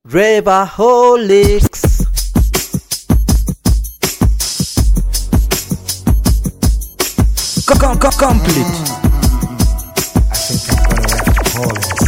Ravaholics. Complete. I think I'm gonna have to call this.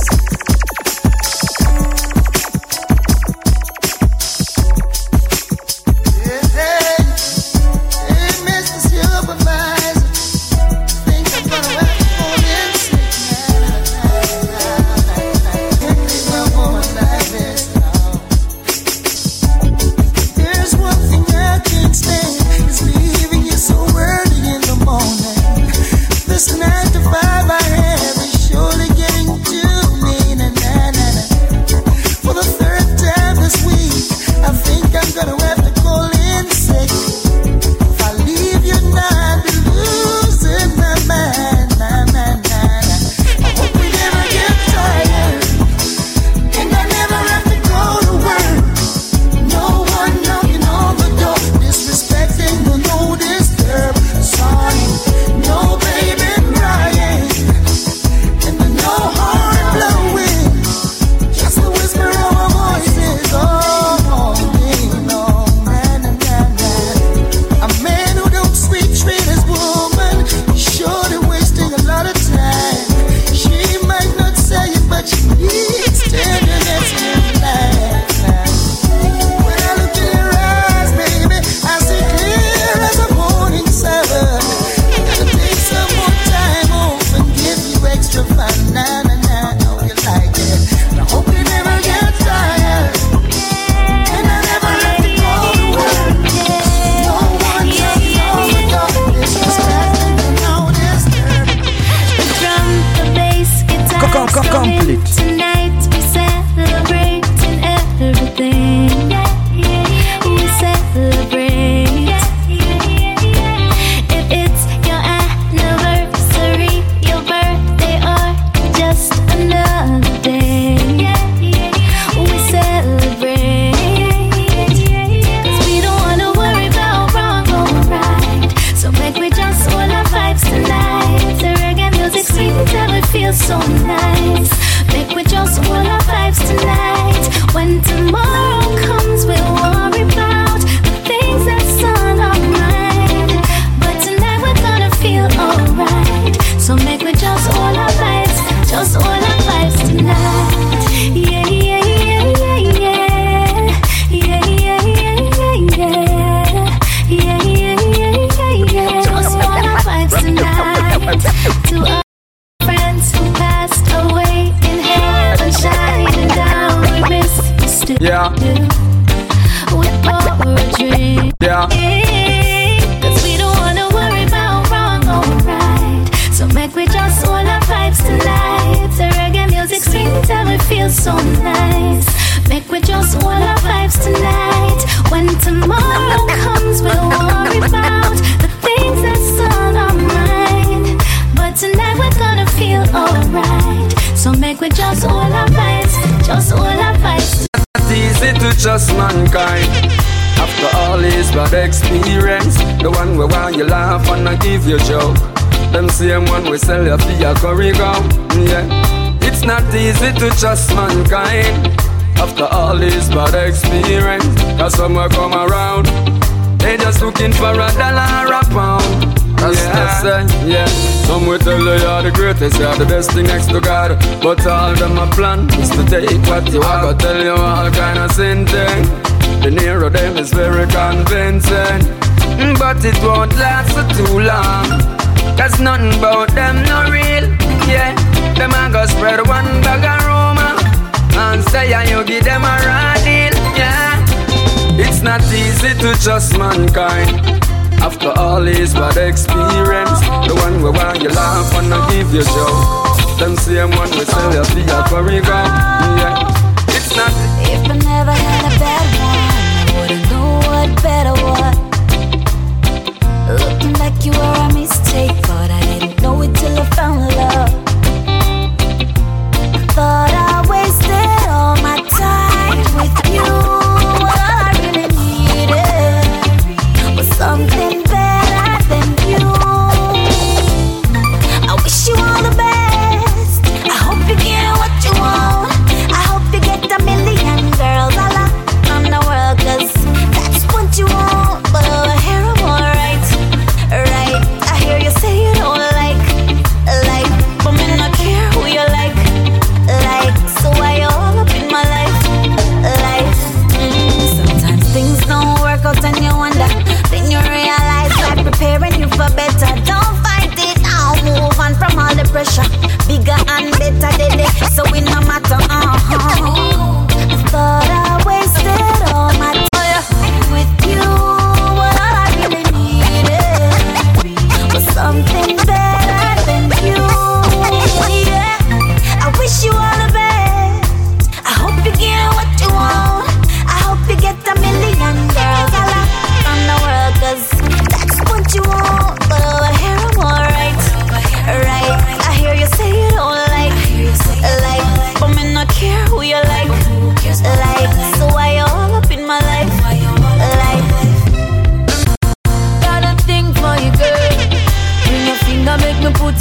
Just mankind. After all his bad experience, the one we want you laugh and I give you joke. Them same one we sell you for your curry gum. Yeah, it's not easy to trust mankind. After all his bad experience, cause some will come around, they just looking for a dollar or a pound. Yeah. Some will tell you you're the greatest, you're the best thing next to God. But all them a plan is to take what you want. I go tell you all kind of sin thing. The nearer them is very convincing, but it won't last for too long. Cause nothing about them no real. Yeah, them a go spread one bag of rumor and say you give them a raw deal. Yeah, it's not easy to trust mankind. After all his bad experience, the one we want you laugh and I give you joke. Them same one we sell you for your curry gum. Yeah, it's not. If I never had a bad one, I wouldn't know what better was. Looking back, you were a mistake, but I didn't know it till I found love. Thought I wasted all my time with you. What I really needed was something better than you. I wish you all the best. I hope you get what you want. I hope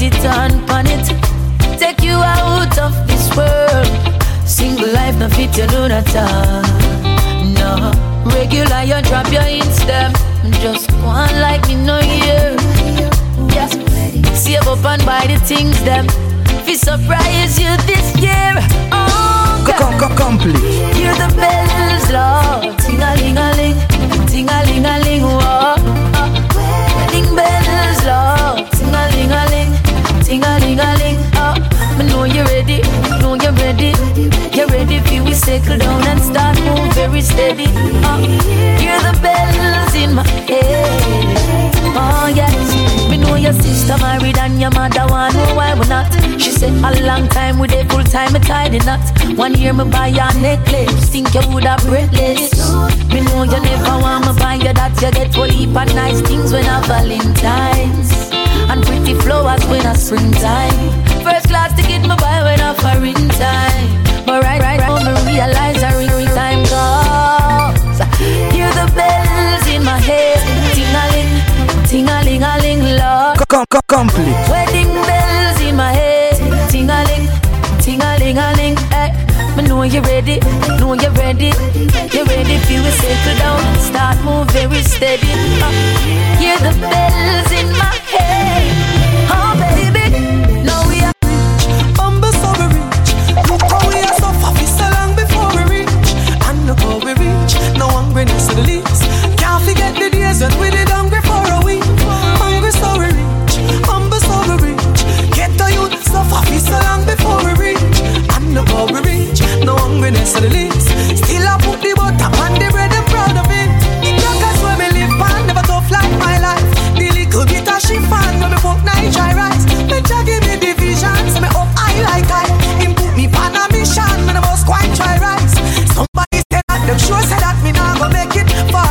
it, turn on it. Take you out of this world. Single life, no fit, you do not no. Regular, you drop your Insta. Just go on like me, no year. Yeah. Save up and buy the things, them. Fi surprise you this year. Oh, God. Complete. Hear the bells, Lord. Ting-a-ling-a-ling, ting-a-ling-a-ling, whoa. Wedding bells, Lord. Ting-a-ling-a-ling, ting-a-ling-a-ling, oh. I know you're ready, know you're ready. You're ready for we settle down and start move very steady. Hear the bells in my head. Oh yes, me know your sister married and your mother want know why we not. She said a long time with a full time I tied the knot. 1 year me buy your necklace, think you would have breathless. Me know you never want me buy you that. You get to heap of nice things when I Valentine's and pretty flowers when I springtime. First class ticket me buy when I foreign time. But right now me realize I real time comes. Hear the bells in my head, ting-a-ling, ting-a-ling-a-ling, Lord. Complete. Wedding bells in my head, ting-a-ling, ting-a-ling-a-ling. Hey, me know you're ready, know you're ready. You're ready for we settle down and start move very steady. Hear the bells in my head, oh baby. Now we are humble so we reach. Look how we are so far, we so long before we reach. And look how we reach, no hungriness to the least. Can't forget the days when we did hungry for a week. Hungry so we reach, humble so we reach. Get the youth so far, we so long before we reach. And look how we reach, no hungriness to the least. Still I put the butter on the bread and proud of it. The crackers where me live pan, never tough like my life. The little bit of chiffon when me put night dry rice. Me give me the visions, me up high like I. Him put me pan a mission, man I must quite try rice. Somebody said that them sure said that me nah go make it far.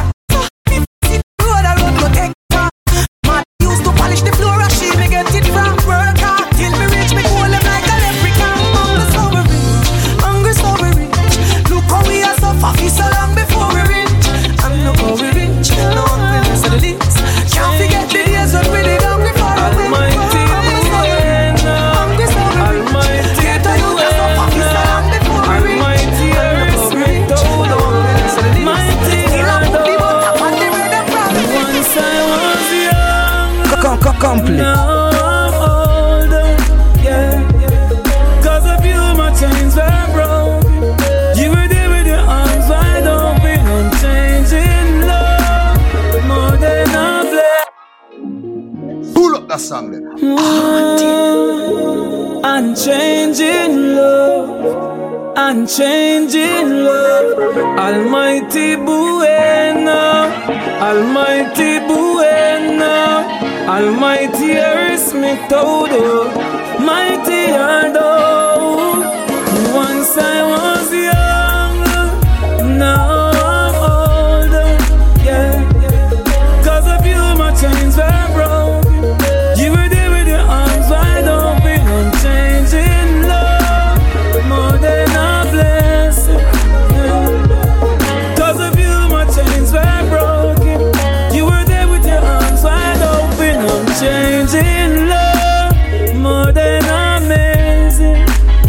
Road a road go take far. Man used to polish the floor and she me get it from. Work hard till me reach me goal them like a leprechaun. Hungry so we reach, hungry so we reach. Look how we are so far, we so long before we reach. And look how we reach, no hungriness to the least. Can't forget the days when we did hungry for a week. Complete. Now I'm older, yeah. Cause of you my chains were broken. You were there with your arms wide open. I'm changing love more than a blessing. Pull up that song then. I'm changing love, I'm changing love. Almighty Buena, Almighty Buena. Almighty earth me todo, mighty Ado. Once I was young, now I'm older, yeah. Cause of you my chains were broken. You were there with your arms wide open. I'm changing love more than a blessing, yeah. Cause of you my chains were broken. You were there with your arms wide open. I'm changing love more than amazing,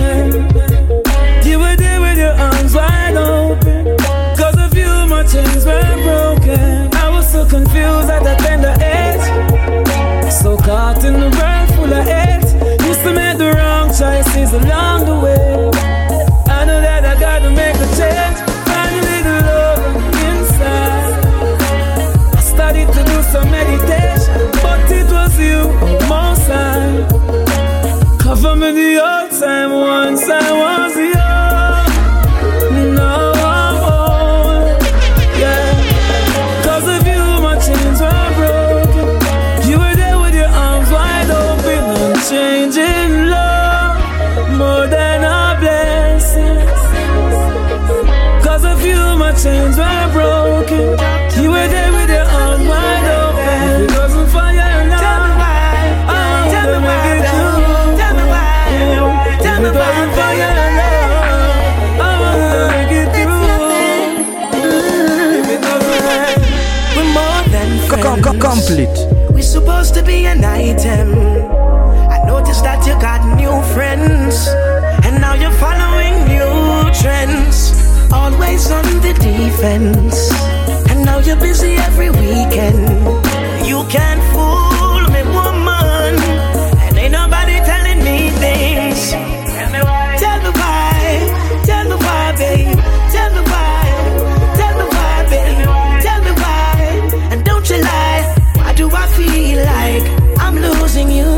yeah. You were there with your arms wide open. Cause of you my chains were broken. I was so confused at a tender age, so caught in the world full of hate. Used to make the wrong choices along the way. I know that I gotta make a change. Find a little love inside. I started to do some meditation, but it was you on my side. Cover me the old time once I was young. Now I'm old, yeah. Cause of you my chains were broken. You were there with your arms wide open. I'm changing love more than a blessing. Cause of you my chains were broken. You were there with your arms wide open. If it wasn't for your love, tell me why. I would make it through. Tell me why. Tell me why. If it wasn't for your love, I would make it through. If it wasn't, we're more than friends. Complete. We're supposed to be an item. I know that you got new friends, and now you're following new trends. Always on the defense, and now you're busy every weekend. You can't fool me, woman, and ain't nobody telling me things. Tell me why, tell me why, babe. Tell me why, babe. Tell me why, and don't you lie. Why do I feel like I'm losing you?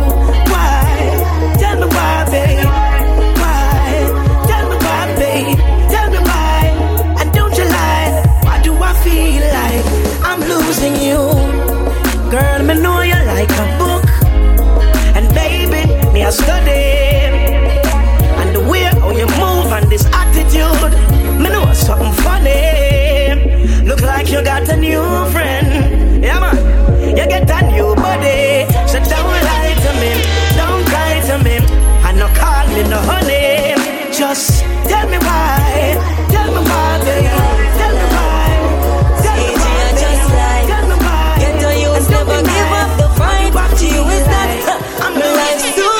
Why? Tell me why, babe. Why? Tell me why, babe. Tell me why, and don't you lie. Why do I feel like I'm losing you? Girl, me know you like a book, and baby, me a study. And the way how you move and this attitude, me know something funny. Look like you got a new friend. Yeah, man, you get a new body. So don't lie to me, don't cry to me, and no call me no honey. Just tell me why, baby. Tell me why, tell me why, just like, tell me why. Get to use, never give up the fight. To you is that I'm the life's too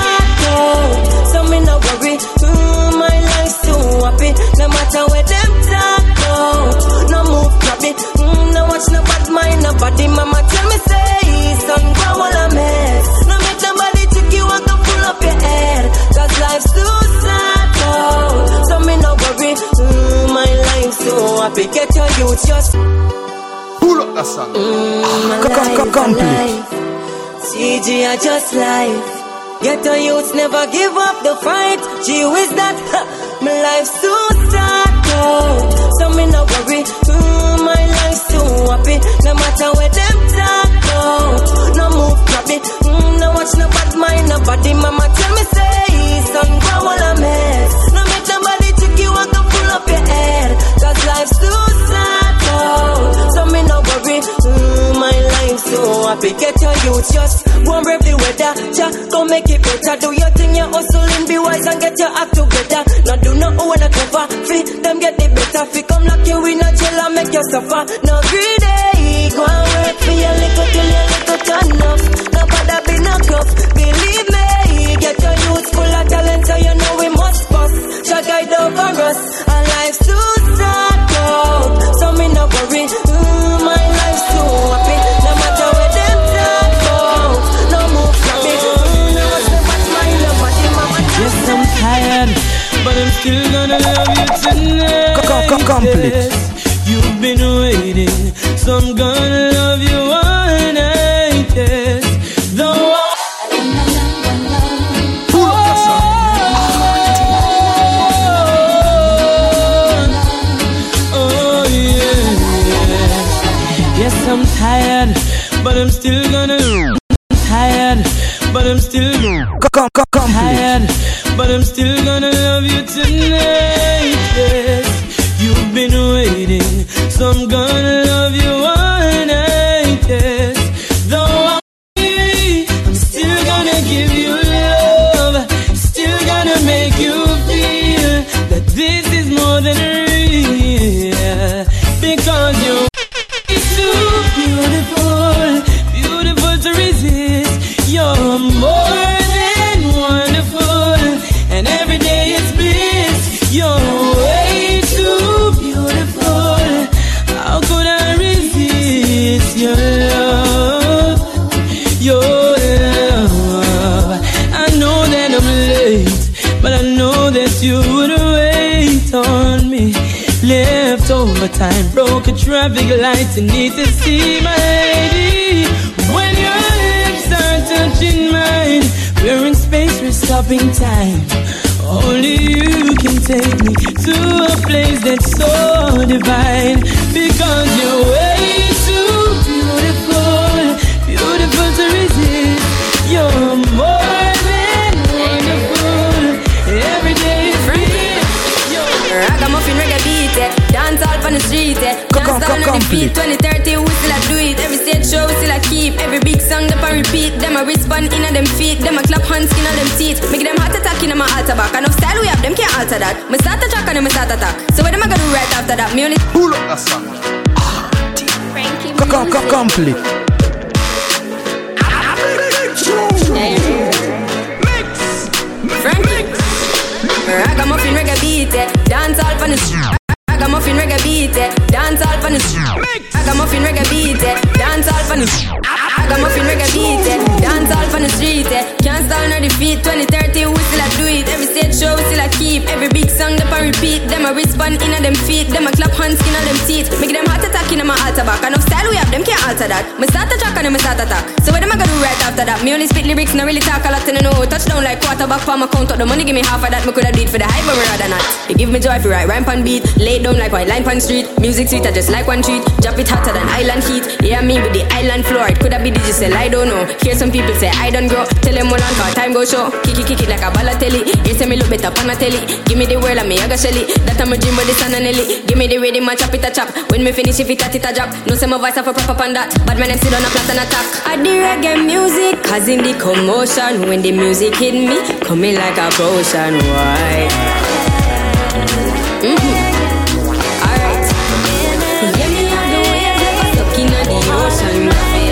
dark, so me no worry. My life's too happy. No matter where them talk, no move grabby. No watch no bad mind, nobody. Mama tell me say, son, go all a mess. No make nobody take you and come pull up your head. Cause life's too sad, so me no worry. My life's too happy. Get your youth just pull up that song. Complete. CG are just life. Get the youths never give up the fight. Gee whiz that, my life's too sad, so me no worry. My life's too happy. No matter where them talk, no move grabby. No watch no bad mind, nobody. Mama tell me say, son, go all a mess. No make nobody take you and come pull up your head. Cause life's too sad, so me no worry. My life's too happy. Get your youth just go and brave the weather. Go make it better. Do your thing, you hustling, be wise and get your act together. Now do not own a cover. Fit them get the better. Fit come lock you in a jail and make you suffer. No greedy. Go and work for your little till your little turn up. Nobody be no cup. Believe me. Get your youth full of talent, so you know we must bust. Shall guide over us. And life's too sad, so me no worry. My life's too happy. No matter where them talk, no move from me. No what's the bad mind, nobody, mama. Yes, I'm tired, but I'm still gonna love you tonight. Complete. You've been waiting, so I'm gonna love you all night. Yes, though. Yes, I'm tired, but I'm still gonna. Tired, but I'm still tired, but I'm still gonna love you tonight. Yes, you've been waiting, so I'm gonna love you all night. Yes, though I'm still gonna give you love, still gonna make you feel that this is more than real, because you're too beautiful, beautiful to resist. You're more than wonderful, and every day is bliss. You're way too beautiful. How could I resist your love? Your love. I know that I'm late, but I know that you would wait on me. Left over time, broke a traffic light, and need to see my lady. When your lips are touching mine, we're in space, we're stopping time. Only you can take me to a place that's so divine, because you're way too beautiful, beautiful to resist. You're more than wonderful, every day is free. Ragamuffin reggae beat, dance all on the street, dance all on the beat. 2030 we still a do it, every stage show we still a keep. Every big song them a repeat, them a respond in a them feet, them a clap hands skin on them teeth. Make them heart attack in my altar back, enough style we have, them can't alter that. Me start a track and them start attack, so what am I gonna do right after that? Me only pull up that song. Complete. reggae beat, dance all on the street. Ragamuffin reggae beat, dance all on the street. Ragamuffin reggae beat, dance all on the street. Ragamuffin reggae beat, dance all on the street. Can't stall nor defeat. 2030 we still a do it. Every stage show we still a keep. Every big song them a repeat. Them a respond in a them feet. Them a clap hands skin on them teeth. Make them heart attack in a my altar back. Enough style we have them can't alter that. Me start a track and me start attack. So what them a gonna do right after that? Me only spit lyrics, not really talk a lot and I know. Touchdown like quarterback for my count up the money. Give me half of that. Me coulda do it for the hype but me rather not. You give me joy for right rhyme pan beat. Lay down like white line pan street. Music sweet I just like one treat. Drop it hotter than island heat. Yeah me with the island floor. It coulda be digital I don't know. Hear some people say I don't grow. Tell them hold on for time go show. Kick it like a Balotelli. You say me look better pan a telly. Give me the world and me a go shelly. That I'm a dream with the sun and Nelly. Give me the rhythm and chop it a chop. When me finish if it a drop. No say my voice have a proper on that. But when I sit on a flat and attack. I the reggae music causing the commotion. When the music hit me, coming like a potion. Why? Alright. Let me on the waves ever stuck in the ocean.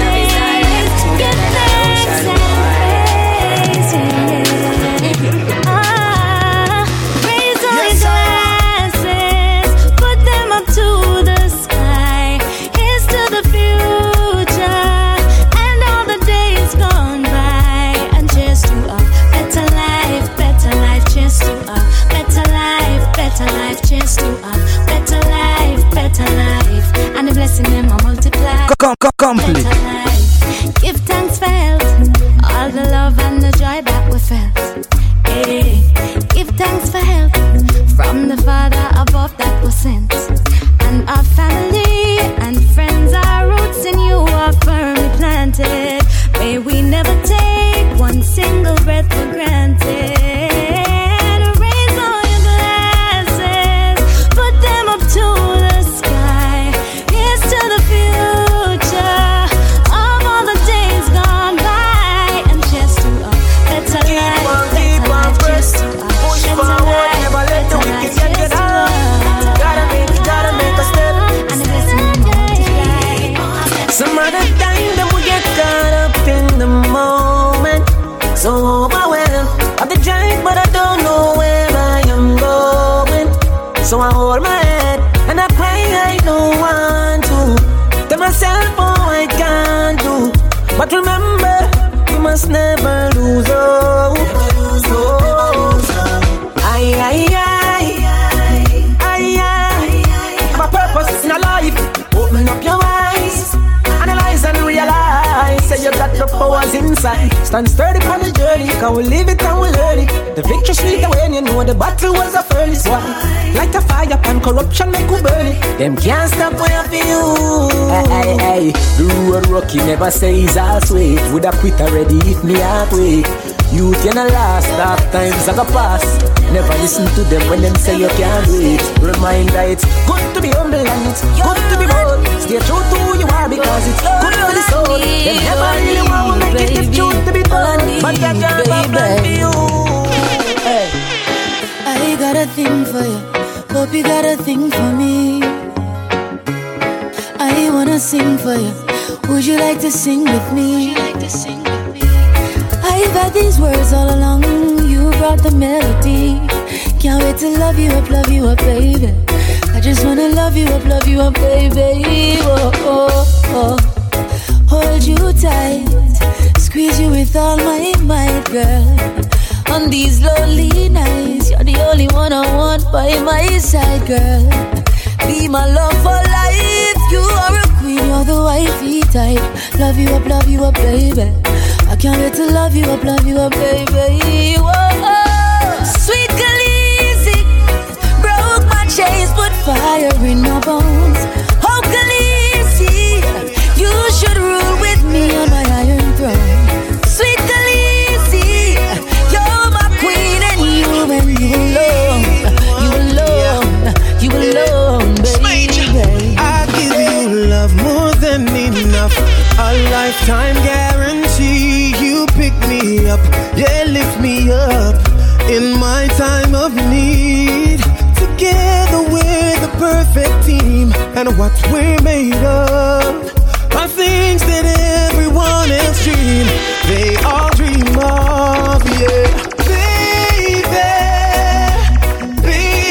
Complete. Give thanks for health, all the love and the joy that we felt. Hey, give thanks for help from the Father above that was sent. And our family and friends, our roots in you are firmly planted. May we never take one single breath for granted. Raise all your glasses, put them up to the sky. Here's to the future of all the days gone by, and just to a better life, better life, just to a better life, never let the wicked get down. Gotta make a step, and the blessing multiply. Some other time them we get caught up in the moment, so overwhelmed of the giant, but I don't know where I am going. So I hold my head and I cry, I don't want to tell myself oh I can't do. But remember, you must never lose hope. My purpose in a life. Open up your eyes, analyze and realize. Say you got the powers inside. Stand sturdy on the journey, can we live it and we learn it. The victory sweet when you know the battle was a furnace. Why? Light a fire and corruption make we burn it. Them can't stop where I feel. Hey, the road rocky never says I'll sweet. Would I quit already if me halfway? Youth in the last dark times I go pass. Never listen to them when them say you can't do it. Reminder it's good to be humble and it's good to be bold. Stay true to who you are because it's good for the soul. Them never really want to make it if truth to be told. But that can't happen to you. Hey. I got a thing for you, hope you got a thing for me. I wanna sing for you, would you like to sing with me? I've had these words all along, you brought the melody. Can't wait to love you up, baby. I just wanna love you up, baby. Oh, oh, oh. Hold you tight, squeeze you with all my might, girl. On these lonely nights, you're the only one I want by my side, girl. Be my love for life, you are a queen, you're the wifey type. Love you up, baby. I can't wait to love you up, baby. Whoa, sweet Khaleesi, broke my chains, put fire in my bones. Oh Khaleesi, you should rule with me on my iron throne. Sweet Khaleesi, you're my queen and you alone, baby. I give you love more than enough, a lifetime guarantee. You pick me up, yeah, lift me up in my time of need. Together we're the perfect team, and what we're made of are things that everyone else dream. They all dream of, yeah. Baby,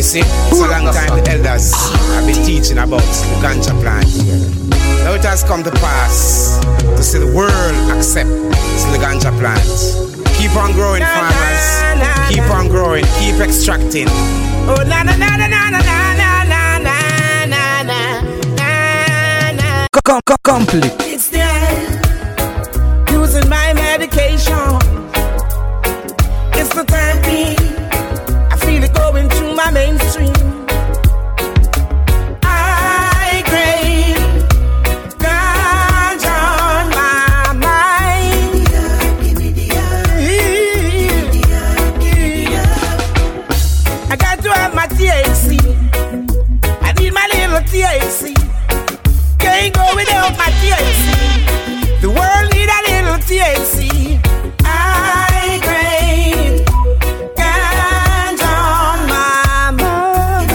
see, it's a long time the elders have been teaching about the ganja plant. Now it has come to pass to see the world accept the ganja plant. Keep on growing, farmers. Keep on growing. Keep extracting. Oh, na na na na na na na na na na na. Complete. It's there. Using my medication. It's the therapy. I feel it going through my mainstream. I crave ganja on my mind. I got to have my THC. I need my little THC. Can't go without my THC. The world need a little THC. I crave ganja on my mind.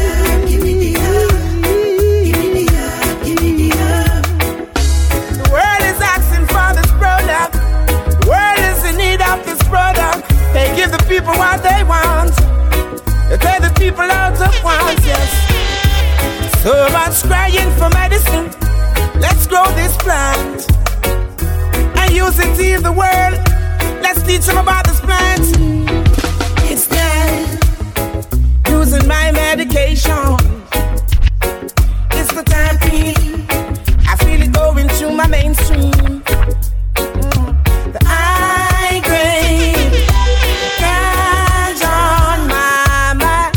The world is asking for this product. The world is in need of this product. They give the people what they want. They tell the people out of want, yes. So much crying for medicine. Let's grow this plant and use it to heal the world. Let's teach them about this plant. It's there. Using my medication. It's the therapy. I feel it going through my mainstream. The high grade ganja on my mind.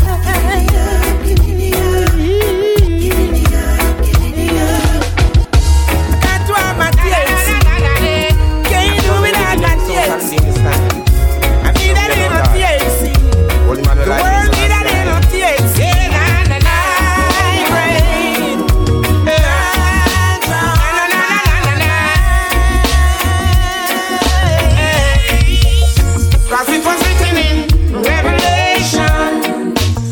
Got to have my THC. Can't do without my THC. I need a little THC. The world need a little THC. High grade ganja. Cause it was written in Revelation.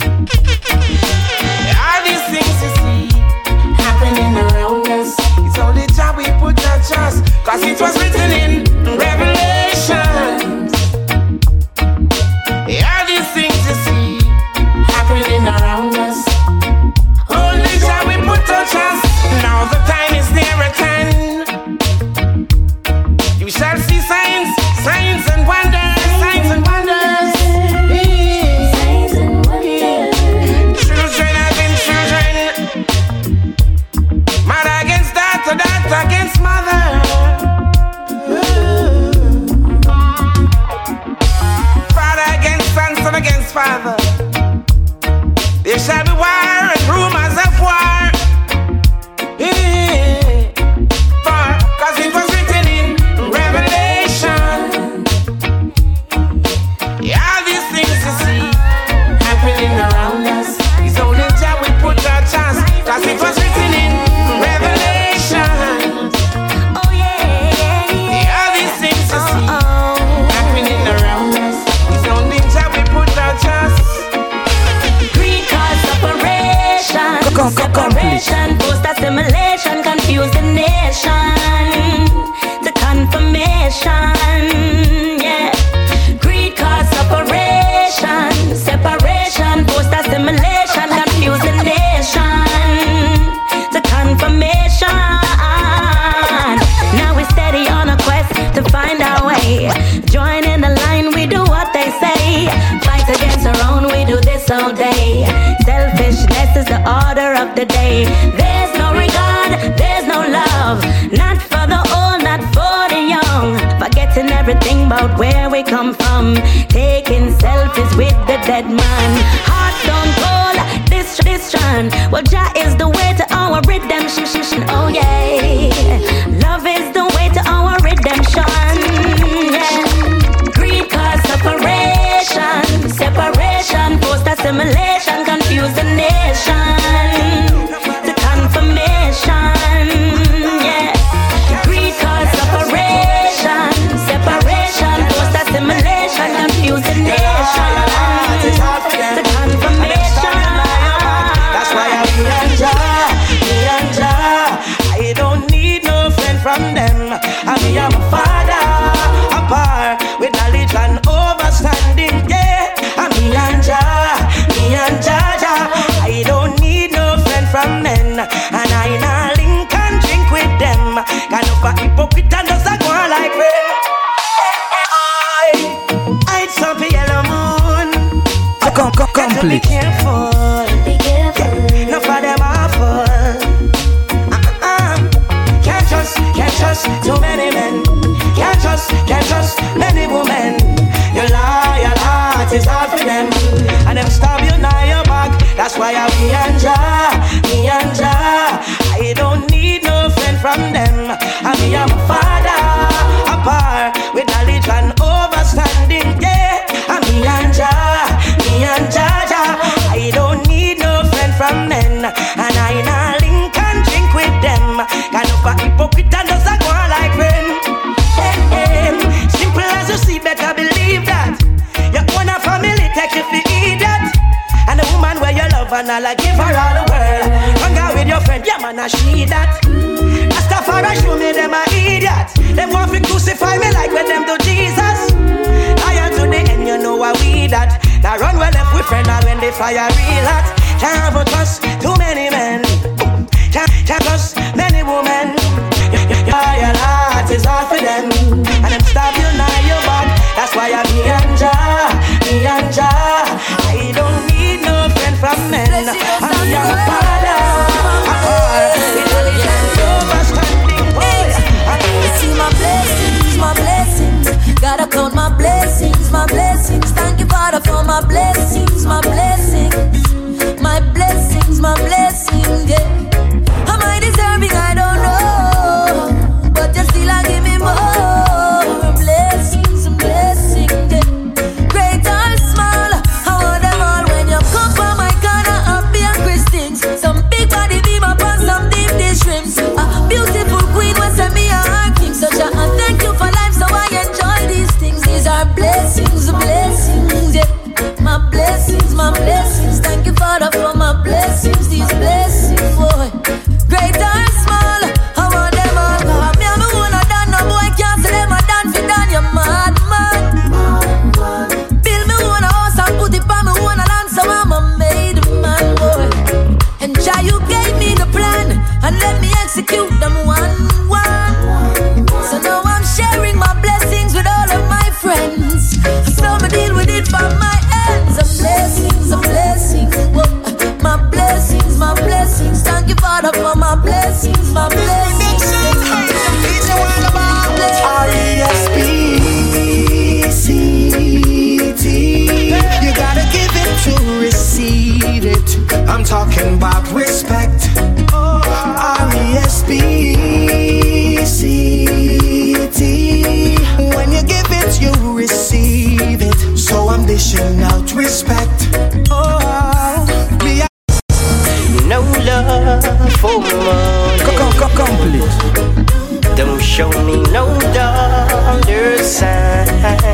All these things you see happening around us. It's only job we put our trust. Cause it was written in Revelation. All these things you see happening around us. Only job we put our trust. Now the time is near at hand. You shall see signs, signs and wonders, signs and wonders. Children having children. Mother against daughter, daughter against mother. Father against son, son against father. There shall be war and rumors of war. Cause it was written in Revelation. All these things you see happening around us. It's only job we put our chance. Cause it was written in Revelation. Oh yeah. All these things you see happening around us. It's only job we put our chance. Greed cause separation. Separation, post assimilation, confuse the nation. The confirmation, yeah. Greed cause separation. Separation, post assimilation, confuse the nation. The confirmation. Now we're steady on a quest to find our way. Join in the line, we do what they say. Fight against our own, we do this all day. Selfishness is the order of the day. There's no regard, there's no love. Not for the old, not for the young. Forgetting everything about where we come from. Taking selfies with the dead man. Heart don't cold, distraction. Well, Jah is the way to our redemption. Oh yeah, love is the way to our redemption. Yeah. Greed cause separation. Separation, post assimilation, confuse the nation. The confirmation, yeah. Greed cause separation. Separation, post assimilation, confuse the nation. The confirmation. That's why I'm me and Jah. I don't need no friend from them. I mean I'm a father, apart with knowledge and overstanding. Yeah, I'm me and Jah. complete. Be careful. Enough of them are fun. Can't trust too many men. Can't trust many women. Your loyal heart is hard for them, and them stab you now your back. That's why I be and I don't need no friend from them. I be a father, apart with knowledge and overstanding. Yeah, I be and I don't need no friend from men, and I nah link and drink with them. Kind of a hypocrite and does a go like friend. Simple as you see, better believe that. Your own family take you for idiot. And the woman where you love and all I give her all the world. Hang out with your friend, yeah man, I see that. Rastafari show me them a idiot. Them want to crucify me like when them do Jesus. Liar to the end, you know what we that. Now run well left with friend, and when they fire real hot. Can't trust too many men. Can't trust many women. Your heart is hard for them, and them stab you now your back. That's why I be and I don't need no friend from men. I'm your father. See my blessings, gotta count my blessings, thank you Father for my blessings, yeah. Am I deserving? I don't know, but you still give me more blessings, yeah. Great or small, I want them all. When you come from my corner, happy and Christians, some big body beam up on some deep dish shrimps. A beautiful queen will send me a king. So and thank you for life, so I enjoy these things. These are blessings, yeah. My blessings, thank you Father for my blessings. These blessings, boy, great or small, I want them all. Me and me wanna done, no boy can't say them a done for done. You mad man. Build me one house and put it on me one land, so I'm a made man, boy. And Jah, you gave me the plan and let me execute them one. So now I'm sharing my blessings with all of my friends. So I deal with it from my ends. A blessing, whoa. My blessings, thank you Father for my blessings, It's all about R-E-S-P-C-T. You gotta give it to receive it. I'm talking about respect. R-E-S-P-C-T. When you give it, you receive it. So I'm dishing out respect. No love for money. Complete. Don't show me no dollar signs.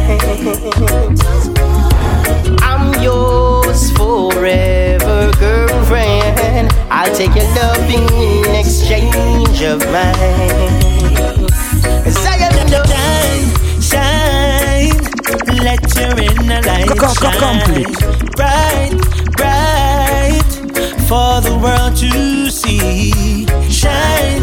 I'm yours forever, girlfriend. I'll take your love in exchange of mine. 'Cause I am in the shine. Let your inner light shine. Bright for the world to see. Shine,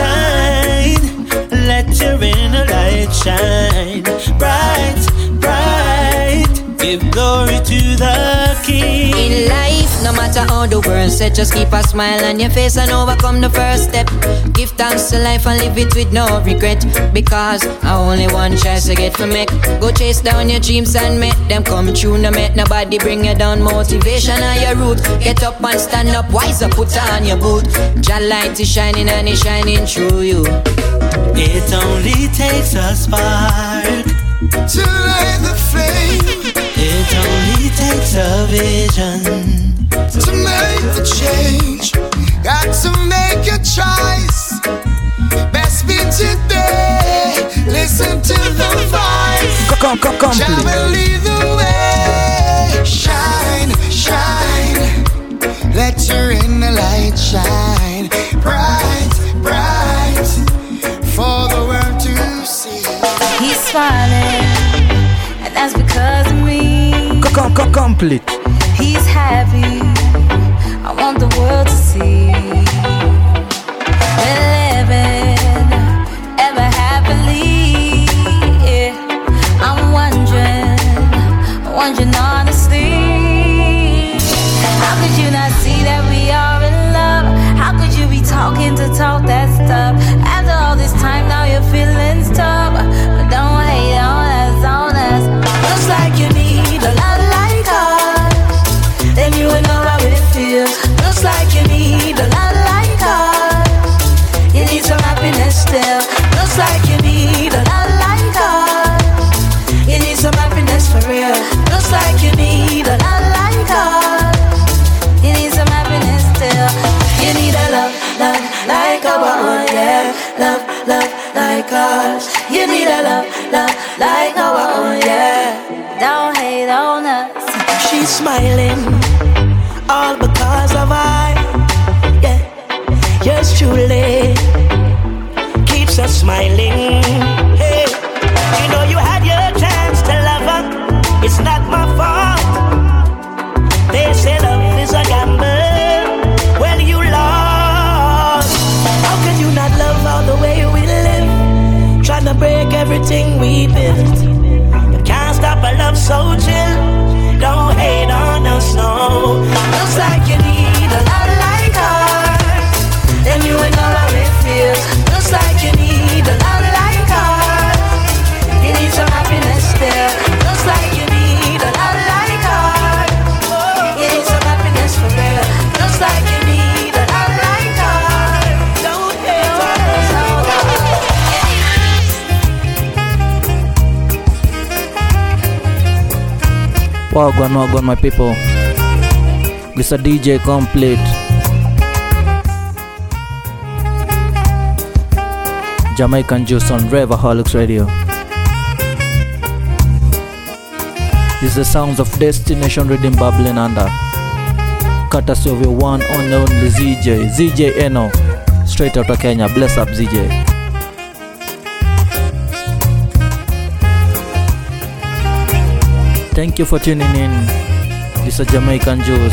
let your inner light shine. Bright, give glory to the King. In life, no matter how the world said, just keep a smile on your face and overcome the first step. Give thanks to life and live it with no regret, because I only one chance to get to make. Go chase down your dreams and make them come true. No make nobody bring you down. Motivation on your route. Get up and stand up, wise up, put on your boot. Jah light is shining and it's shining through you. It only takes a spark to light the flame. It only takes a vision to make the change. Got to make a choice. Best be today. Listen to the voice. Shall we lead the way? Shine, let your inner light shine. Bright, for the world to see. He's smiling, and that's because of me. Complete. He's happy, I want the world to see. We're living ever happily, yeah. I'm wondering honestly. you know how it feels. Looks like you need a lot like us. You need some happiness still. Looks like you need a lot like us. You need some happiness for real. Looks like you need a lot like us. You need some happiness still. You need a love like our own, yeah. Love like us. You need a love like our own, yeah. Don't hate on us. She's smiling, all because of I, yeah. Yours truly keeps us smiling. Hey, you know you had your chance to love her. It's not my fault. They say love is a gamble. Well, you lost. How can you not love all the way we live? Trying to break everything we built. You can't stop a love so chill. Don't hate on us, no. Looks like you need a lot like us. Then you know how it feels. Looks like you need a lot like us. You need some happiness still. Looks like you need a lot like us. You need some happiness for real. Looks like you need a lot like us. Don't hate on us, no. Wagwan, my people. This a DJ Complete. Jamaican Juice on Ravaholics Radio. This is the sounds of Destination Rhythm bubbling under. Courtesy of your one and only ZJ Eno, straight out of Kenya. Bless up, ZJ. Thank you for tuning in. This is Jamaican Juice.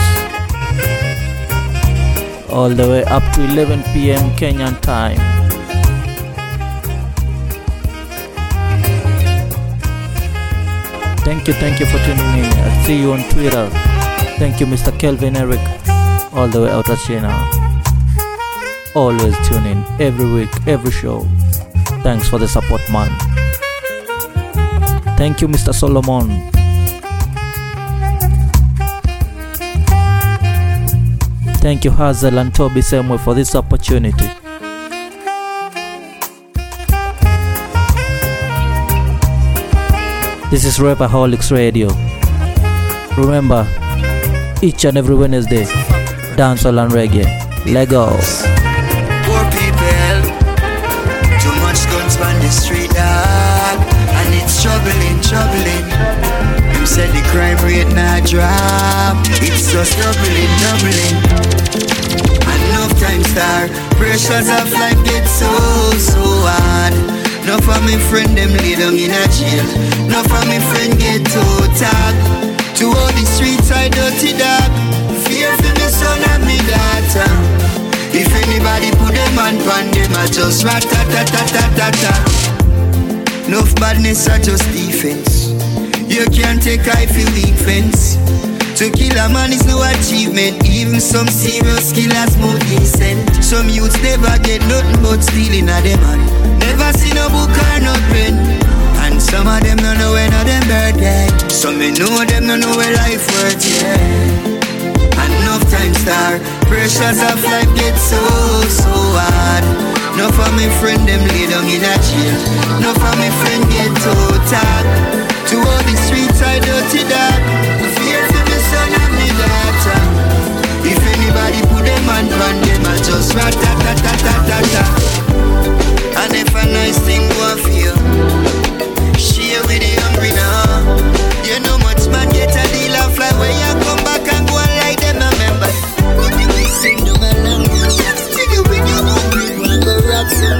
All the way up to 11 p.m. Kenyan time. Thank you for tuning in. I'll see you on Twitter. Thank you, Mr. Kelvin Eric. All the way out of China. Always tune in. Every week, every show. Thanks for the support, man. Thank you, Mr. Solomon. Thank you, Hazel and Toby Semwe, for this opportunity. This is Ravaholics Radio. Remember, each and every Wednesday, dancehall and reggae. Lego. Poor people, too much guns on the street, dog, and it's troubling. You said the crime rate not drop, it's just doubling. Enough time star, pressures of life get so hard. No for me friend them lay down in a jail. No for me friend get too tag. To all the streets I dirty dog. Fear for me son and me daughter. If anybody put them on them I just rat-ta-ta-ta-ta-ta. Enough badness are just defense. You can't take I feel weak fence. To kill a man is no achievement. Even some serious killers more decent. Some youths never get nothing but stealing a them man. Never seen no book or no pen. And some of them don't know when of them birthday. Some may know them don't know where life worth, yeah. Enough time star, pressures of life get so hard. No for me friend them lay down in a jail. No for me friend get too tired. To all the streets I dirty dog. Fear for me son and me daughter. If anybody put them on them I just rat-ta-ta-ta-ta-ta. And if a nice thing go feel, share with the hungry now. You know much man get a deal and fly where you come back and go and like them a member. Sing to my language, take it with you, go rock some.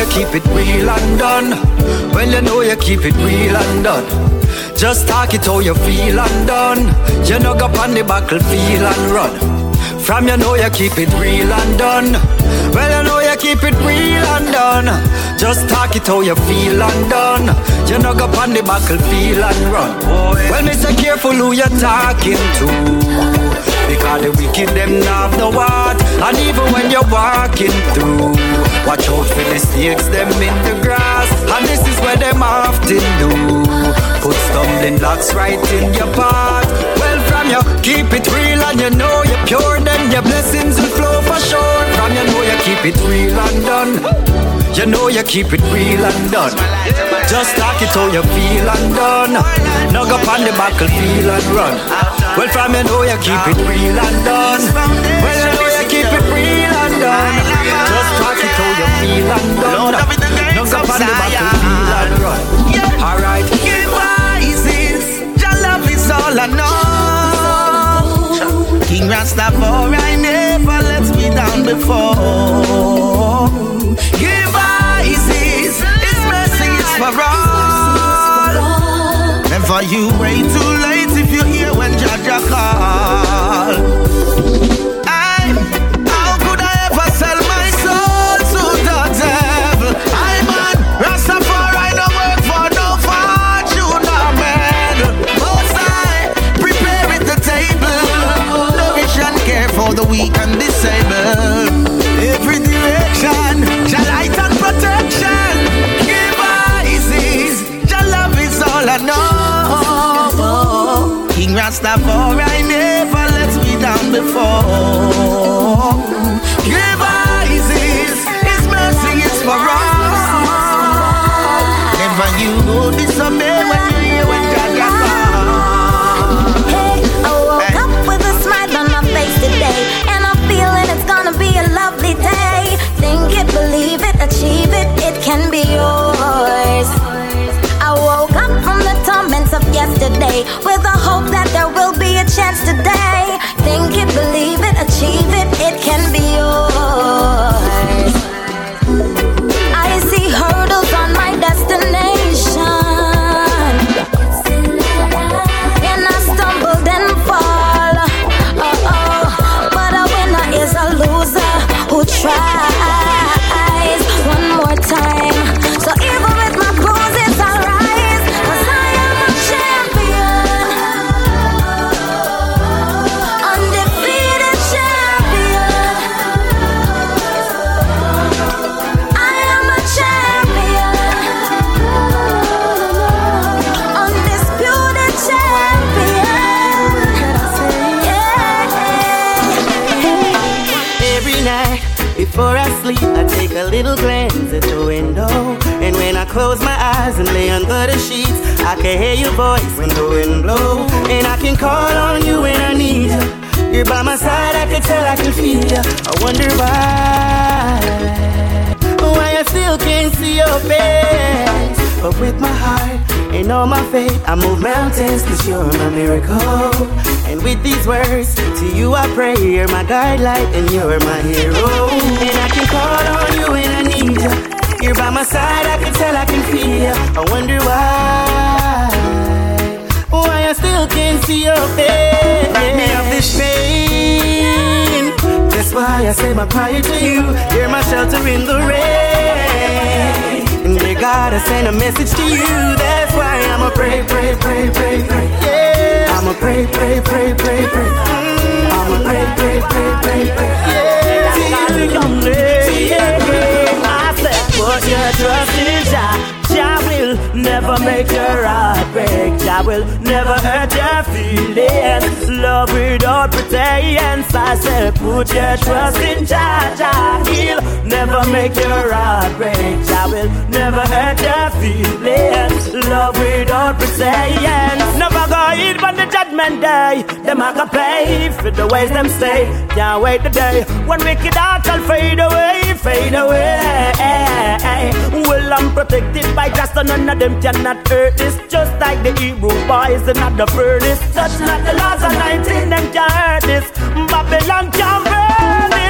keep it real and done. Well, you know you keep it real and done. Just talk it how you feel and done. You know go on the battlefield and run. From you know you keep it real and done. Well, you know you keep it real and done. Just talk it how you feel and done. You know go on the battlefield and run. Well, me say careful who you're talking to, because the wicked them have no heart. And even when you're walking through, watch out for the snakes them in the grass. And this is where them often do, put stumbling blocks right in your path. Well, from you keep it real and you know you're pure, then your blessings will flow for sure. From you know you keep it real and done. You know you keep it real and done. Just talk it how you feel and done. Now go on the battlefield and run. Well, from you know you keep it real and done. Well, you know you keep it real and done. Just talk it how you feel and done. Now go on the battlefield and run. Alright. Give rises, your love is all I know. King Rastafari never lets me down before. Give rises, His mercy is for all. Never you wait too late if you hear when Jaja call. How could I ever sell my soul to the devil? I'm on Rastafari, no work for no fortune, no man. Most I prepare at the table, nourish and care for the weak and disabled. Every direction, Jah light and protection. Give rises, Jah love is all I know. King Rastafari never lets me down before. Give rises, His mercy is for all. Never you go disobey when you hear when Jah call. Hey, I woke up with a smile on my face today, and I'm feeling it's gonna be a lovely day. Think it, believe it, achieve it, it can be yours. I woke up from the torments of yesterday with a hope that there will be a chance today. Think it, believe it, achieve it, it can be yours. I see hurdles on my destination, and I stumbled and fall. But a winner is a loser who tries one more time. So even with my bruises I rise, 'cause I am a champion, undefeated champion. I am a champion, undisputed champion. Every night before I sleep, I take a little glance at the window. And when I close my eyes and lay under the sheets, I can hear your voice when the wind blows. And I can call on you when I need you. You're by my side, I can tell, I can feel you. I wonder why I still can't see your face. But with my heart and all my faith, I move mountains 'cause you're my miracle. And with these words, to you I pray, you're my guidelight and you're my hero. And I can call on you when I need you. You're by my side, I can tell, I can feel you. I wonder why I still can't see your face. Break me of this pain. That's why I say my prayer to you. You're my shelter in the rain. And dear God, I send a message to you. That's why I'ma pray, pray, pray, pray, pray. Yeah, I'ma pray, pray, pray, pray, pray. I'ma pray, pray, pray, pray, pray. Yeah, till you come I said, put your trust in Jah. Jah will never make your heart break. Jah will never hurt your feelings. Love without pretense. I said, put your trust in Jah. Jah, He'll never make your heart break. Jah will never hurt your feelings. Love without pretense. Never go eat on the judgment day. Them I can pay for the ways them stay. Can't wait the day when wicked heart shall fade away, fade away. Well, I'm protected by just none of them cannot hurt this. Just like the Hebrew boys and not the furnace. Touch not the laws of 19, them can't hurt this. Babylon can't burn this. I say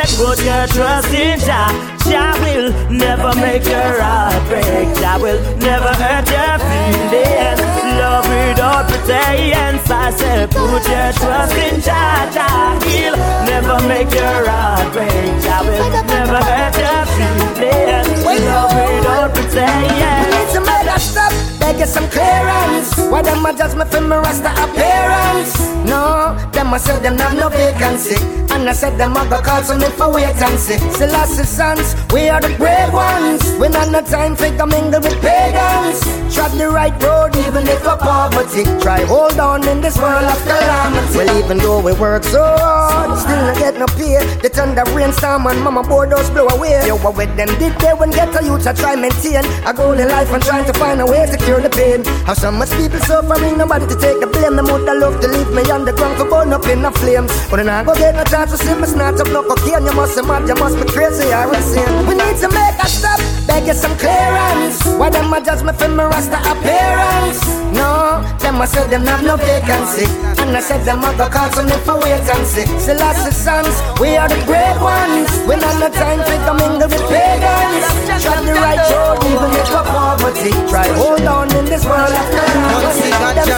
said, put your trust in Jah. Jah will never make your heart break. Jah will never hurt your feelings. Love without pretense. I said, put your trust in Jah. Jah will never make your heart break. Jah will never hurt your feelings. Love without pretense. Need to make a stop, beg you some clearance. Why them a judge me for my rasta appearance? No, them a say them have no vacancy. And I said them a go call some for wait and see. Selassie sons, we are the brave ones. We not no time for to mingle with pagans. Trap the right road even if for poverty. Try hold on in this world of calamity. Well, even though we work so hard, still not get no pay. The thunder rainstorm and mama board those blow away. Yo, what with them did they when get a youth I try maintain a goal in life and trying to find a way to cure the pain. How so much people suffering, nobody to take the blame. The mother love to leave me on the ground for burn up in the flames. But then I go get no chance to see me snatch up no cocaine. You must be mad, you must be crazy or insane. We need to make a stop, beg you some clearance. Why them a judge me for my rasta appearance? No, them a say them have no vacancy. And I said them a go call some for wait and see. Selassie sons, we are the brave ones. We not no time for to mingle with pagans. Try the right road even if for poverty. Try hold on in this world of calamity. Once you got your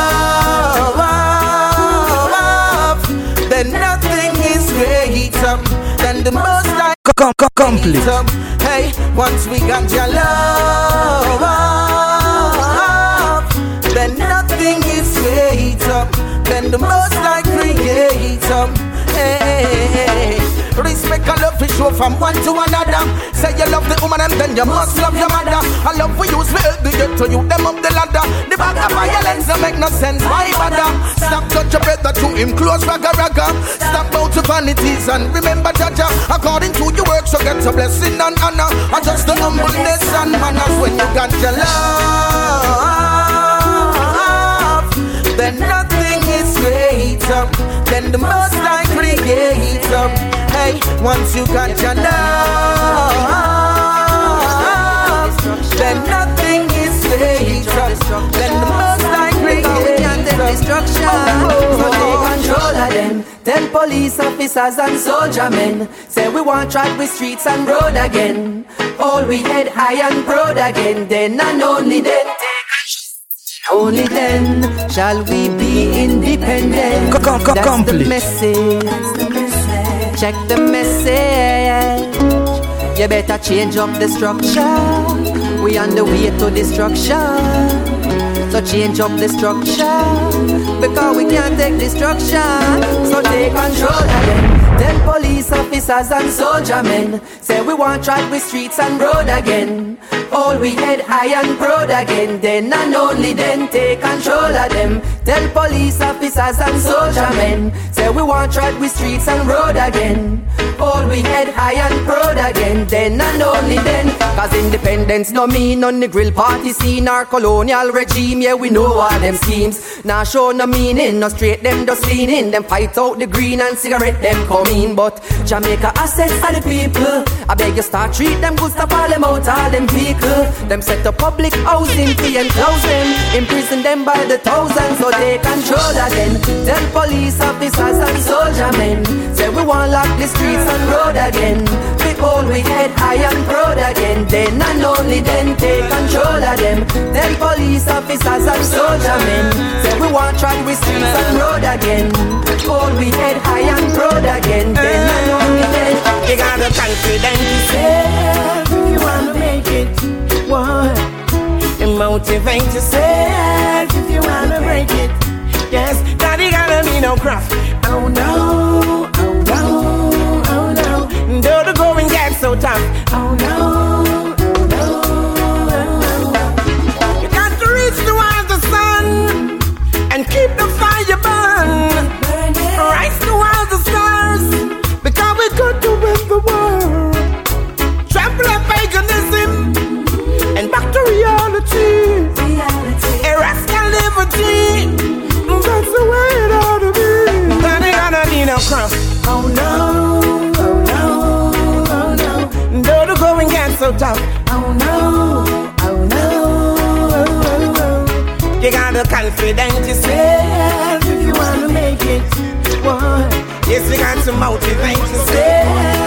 love, then nothing is greater than the most I complete. Hey, once we got your love, then nothing is greater than the most I creator. Hey, respect and love is show from one to another. Say you love the woman and then you must love your mother. I love we use we help the get to you them up the ladder. The bag of violence don't make no sense. Why bother? Stop touch your brother to him close ragga ragga. Stop out to vanities and remember Jaja. According to your work so get a blessing and honor. And just the humbleness and manners when you got your love. Then nothing is greater than the most I creator. Hey, once you got your love, then nothing is greater than the most I creator. Destruction, so take control of them. Tell police officers and soldier men, say we want track with streets and road again. All we head high and proud again. Then and only then, only then shall we be independent. That's the message. Check the message. You better change up the structure. We on the way to destruction. So change up the structure, because we can't take destruction. So take control of them. Tell police officers and soldier men, say we want track with streets and road again. All we head high and proud again. Then and only then take control of them. Tell police officers and soldier men, say we want track with streets and road again. All we head high and proud again. Then and only then, cause independence no mean on the grill party scene or colonial regime. Yeah, we know all them schemes. Now show no meaning, no straight them just leaning. Them fight out the green and cigarette them come in. But Jamaica assets are the people. I beg you start treat them good, stop all them out, all them vehicle. Them set up public housing fee and close them. Imprison them by the thousands, so they control of them. Tell police officers and soldier men, say we want lock the streets and road again. Behold we head high and proud again. Then and only then take control of them. Tell police officers and soldier men, say we want track with streets and road again. Behold we head high and proud again. Then and only then. You got the confidence yourself if you wanna make it. What? And motivate yourself if you wanna break it. Yes, God, you gotta be no craft. Oh no, oh no, oh no. Though the going gets so tough. Oh no, oh no, oh no. You got to reach towards the sun and keep the fire burn. Rise towards the stars, because we could do with the world. Trample up paganism and back to reality. Irrational liberty, that's the way it ought to be. Then they gonna need no crumb. Oh no, oh no, oh no. Though the going gets so tough. Oh no, oh no, oh, oh, oh. You gotta confidence yourself if you wanna make it. What? Yes, you got to motivate yourself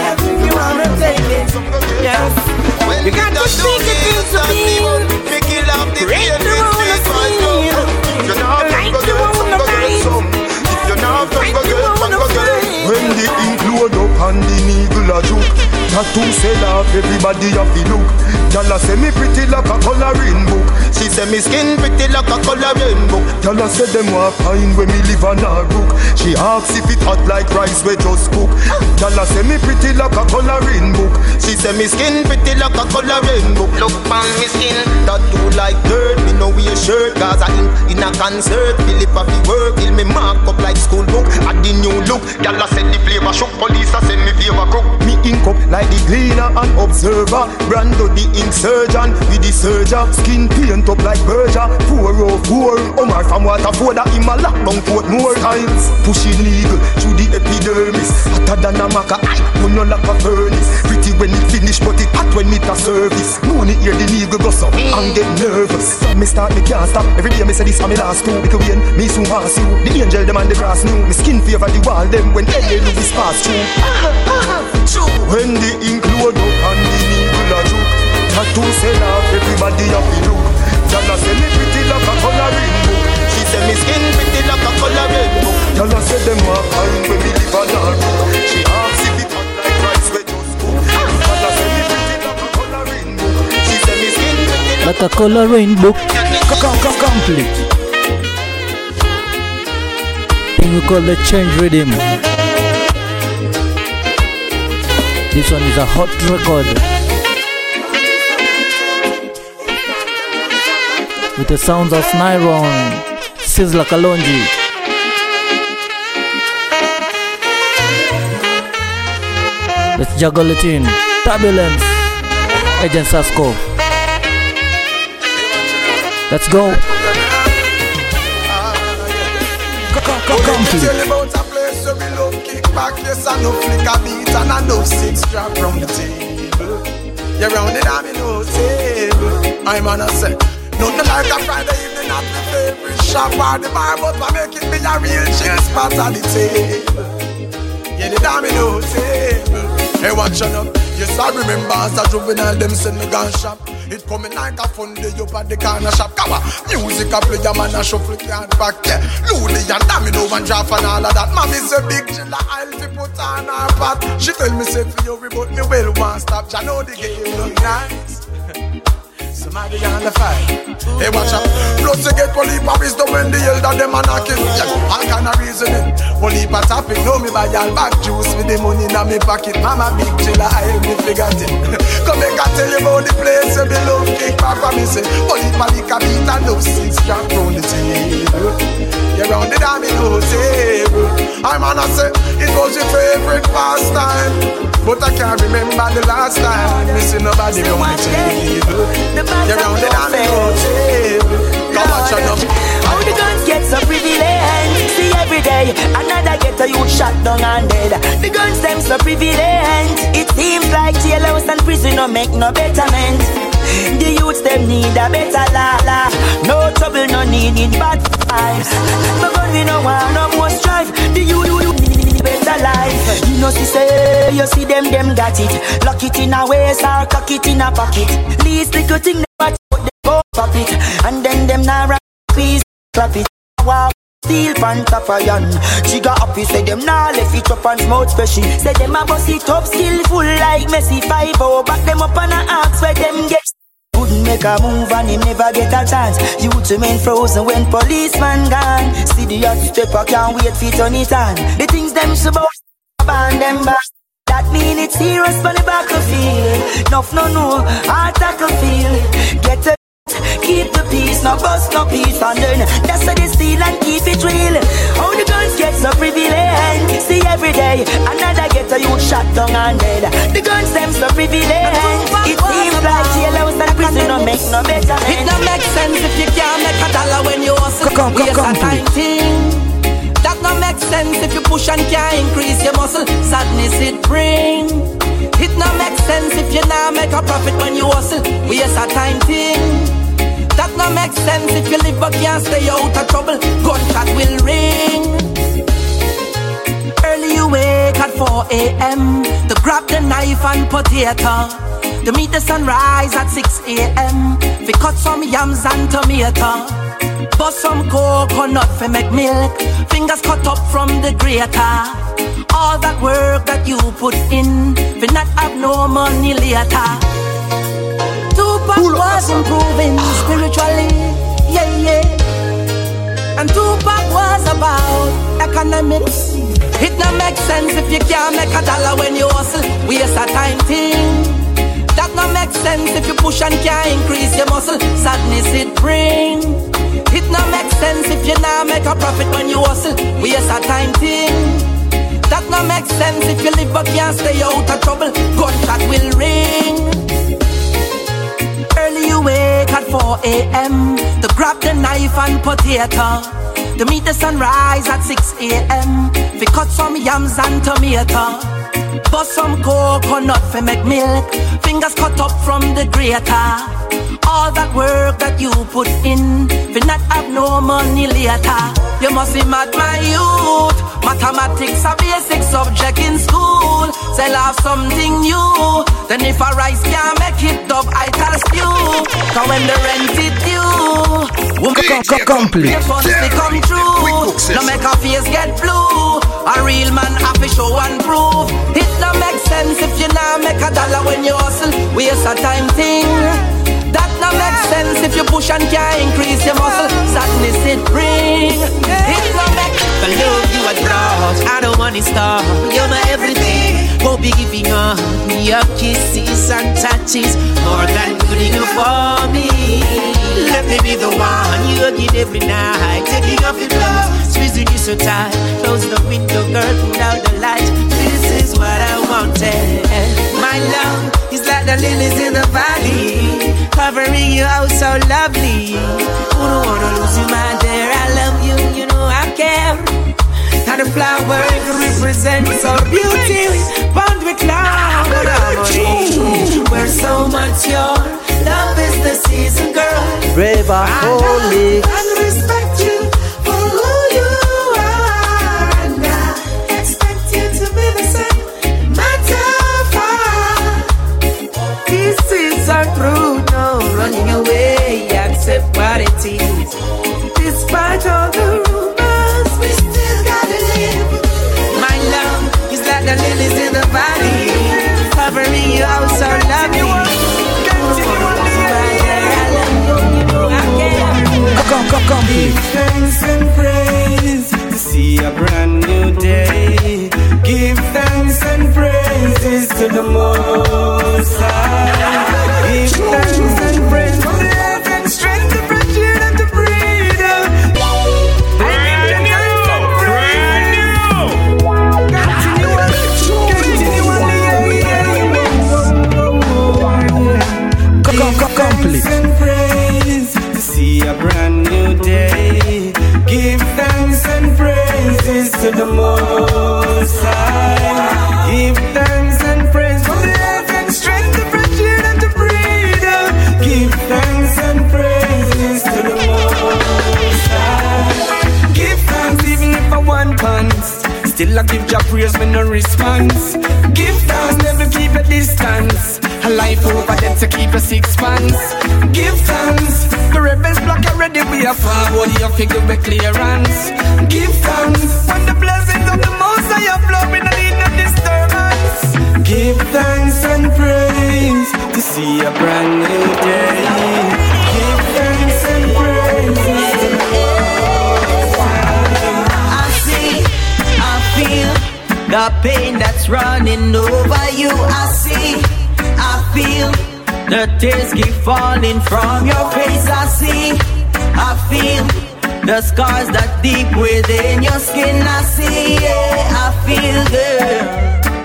Tattoo sell off, everybody have to look. Y'all say me pretty like a coloring book. She say me skin pretty like a coloring book. Y'all say them want pine when me live on a rook. She asks if it hot like rice we just cook. Y'all say me pretty like a coloring book. She say me skin pretty like a coloring book. Look on me skin, tattoo like dirt. Me no wear shirt, cause I in a concert. Philip have to work, till me mark up like school book. Add the new look, y'all say the flavor shook. Police a send me flavor cook. Me ink up like the cleaner and observer. Brando the ink surgeon with the surgeon. Skin paint up like Berger. 404 Omar from Waterford. In my lockdown court more times. Pushing needle through the epidermis. Hotter than a maca, put no like a furnace. Pretty when it finish, but it hot when it a service. Moon it hear the needle go up and get nervous. From me start me can't stop. Every day me say this for me last two. Because when me soon pass you, the angel them and the grass new. Me skin favor the wall them when LA Louis pass through. When the ink load up and the needle a joke. Tattoo sell off, everybody have to look. Y'all say me pretty like a coloring book. She say me skin pretty like a coloring book. Y'all say them want pine when me live on a rook. She asks if it hot like rice we just cook. Y'all say me pretty like a coloring book. She say me skin pretty like a coloring book. Complete. Thing we call the change rhythm. This one is a hot record with the sounds of Nyron, Sizzla Kalonji. Let's juggle it in. Turbulence, Agent Sasko. Let's go. Back, yes, I know flick a beat and I know six strap from the table. You're round the domino table. I'm on a set. Nothing like a Friday evening at my favorite shop or the bar, but I make it be a real chill spot at the table. Yeah, the domino table. Hey, watch out. Yes, I remember as a juvenile, them send me gun shop. It coming like a fun day up at the corner shop. Come on, music a play, a man a shuffle, can't back, yeah. Luli and domino and drop and all of that. Mommy's a big chiller, I'll be put on her pot. She tell me say for you, but me well won't stop. I know the game look nice. Somebody on the fight. Hey, watch out. Plus you get police wisdom when the elder them a knocking. Yeah, all kind of reasoning. Police a topic, know me buy all back juice with the money in my pocket. Mama big chiller, I help me figure it. Come make I tell you about the place you belong. Kick back from me say, police panic a beat and love six strap round the table. Yeah, round the domino table. I'm on a say, it was your favorite pastime. But I can't remember the last time missing nobody round the table. You're round the domino table. Come watch out now. How the guns get so prevalent? See every day another get a youth shot down and dead. The guns them so prevalent. It seems like jailhouse and prison don't make no betterment. The youths them need a better la. No trouble, no need bad vibes. But gun we no want no more strife. The youth need better life. You know say you see them got it. Lock it in a waist or cock it in a pocket. Least little thing they watch out they go pop it. And then them now rap peace clap it. Wow. Steel pan top of yan. She got up, say them now left it up and smooth special. Say them a bust it up skillful like Messi 5-0. Back them up and a ask where them get. Couldn't make a move and him never get a chance. You to men frozen when policeman gone. See the hot stepper can't wait for turn it on. The things them supposed to ban them back. That mean it's serious for the battlefield. No, hard tackle feel. Get a keep the peace, no bust, no peace. And then that's how they steal and keep it real. How the guns get so prevalent. See every day another get a youth shot down and dead. The guns them so prevalent. It seems like jailhouse and prison don't make no better. It don't make sense if you can't make a dollar when you hustle. Waste a time thing. That don't make sense if you push and can't increase your muscle. Sadness it bring. It don't make sense if you not make a profit when you hustle. Waste a time thing. That don't make sense if you live but can't stay out of trouble. Gunshot will ring. Early you wake at 4 a.m. to grab the knife and potato. To meet the sunrise at 6 a.m. We cut some yams and tomato. Bust some coconut for make milk. Fingers cut up from the grater. All that work that you put in, for not have no money later. Tupac was improving spiritually, yeah, yeah. And Tupac was about economics. It don't make sense if you can't make $1 when you hustle. Waste a time thing. That don't make sense if you push and can't increase your muscle. Sadness it bring. It don't make sense if you not make a profit when you hustle. Waste a time thing. That don't make sense if you live but can't stay out of trouble. Gunshot will ring. Early you wake at 4 a.m. to grab the knife and potato. To meet the sunrise at 6 a.m. We cut some yams and tomato. Bust some coconut for make milk. Fingers cut up from the grater. All that work that you put in, we not have no money later. You must be mad, my youth. Mathematics a basic subject in school. Sell off something new. Then if a rice can't make it up, I tell you. Cause when the rent is due, complete. They come true. No make a face get blue. A real man have to show and prove. It don't make sense if you not make $1 when you hustle. Waste a time thing. That don't make sense if you push and can't increase your muscle. Sadness it bring. It don't make the love you are brought, I don't want to stop. You're my everything. Won't be giving up your kisses and touches. More than good enough for me. Let me be the one you give every night. Taking off your clothes, squeezing you so tight. Close the window, girl, put out the light. This is what I wanted. My love is like the lilies in the valley, covering you out so lovely. Who don't wanna lose you, my dear? I love you, you know I care. And the flowers represent our beauty, bound with love and harmony. We're so much your love is the season, girl. Brave and holy. And respect you for who you are. And I expect you to be the same. Matter far. This is our truth, no running away. Accept what it is. Despite all the rumors, we still gotta live. My love is like the lilies in the valley, covering you out so lovely. Give thanks and praise to see a brand new day. Give thanks and praises to the Most High. Give thanks and praise for the health and strength to proceed and to breathe. Brand new, complete. And praise to see a brand new day. Give thanks and praises to the Most High. Give thanks and praise for the health and strength to proceed and to breathe. Give thanks and praises to the Most High. Give thanks even if I want pants. Still I give your praise with no response. Give thanks, never keep a distance. A life over them to keep a 6 pants. Give thanks, the rebels block already. We are forward, you figure with clearance. Give thanks, when the blessings of the Most High are flowing, I need no disturbance. Give thanks and praise to see a brand new day. Give thanks and praise. I see, I feel the pain that's running over you. I see, I feel the tears keep falling from your face. I see, I feel the scars that deep within your skin. I see, yeah, I feel, girl.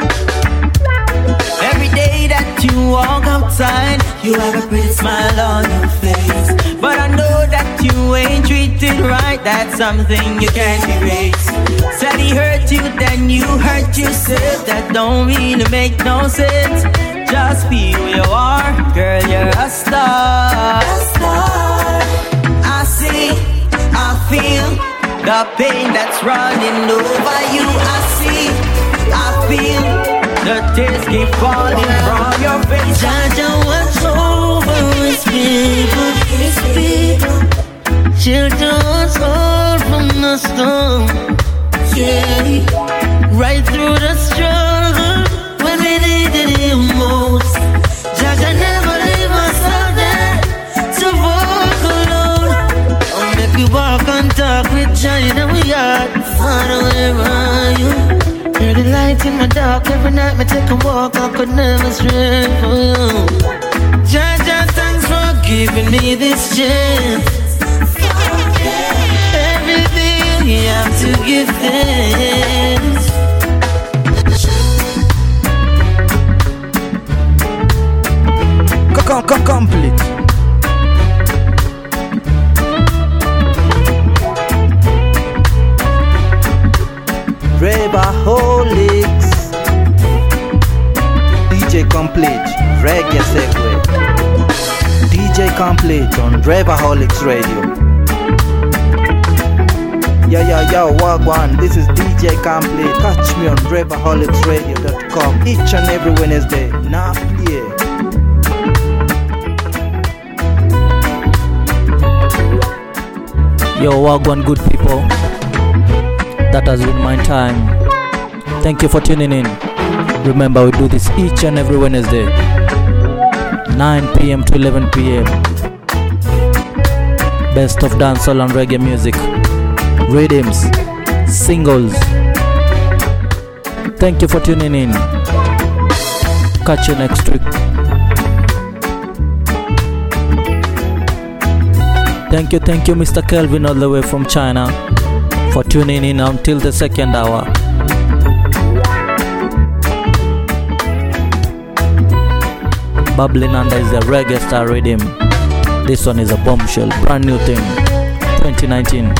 Every day that you walk outside, you have a pretty smile on your face. But I know that you ain't treated right. That's something you can't erase. Said he hurt you, then you hurt yourself. That don't really make no sense. Just be who you are, girl, you're a star. I see, I feel the pain that's running over you. I see, I feel the tears keep falling from your face. Jaja watch over his people, Shelter us all from the storm. Yeah, right through the struggle when we needed him most. Jah can never leave us out there to walk alone. I'll make you walk and talk with Jah in our yard. Father, where are you? You're the light in my dark. Every night me take a walk, I could never stray for you. Jah, Jah, thanks for giving me this chance. Everything you have to give thanks. Complete. Ravaholics. DJ Complete, Reggae Segue. DJ Complete on Ravaholics Radio. Yo, Wagwan, this is DJ Complete. Catch me on ravaholicsradio.com each and every Wednesday. Now play. Yo, Wagwan, good people. That has been my time. Thank you for tuning in. Remember, we do this each and every Wednesday, 9 p.m. to 11 p.m. Best of dancehall and reggae music, rhythms, singles. Thank you for tuning in. Catch you next week. Thank you, Mr. Kelvin, all the way from China, for tuning in until the second hour. Bubbling Under is a reggae star rhythm. This one is a bombshell, brand new thing, 2019.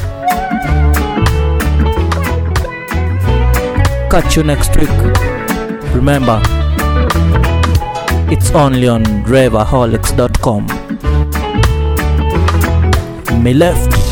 Catch you next week. Remember, it's only on ravaholics.com. Me left.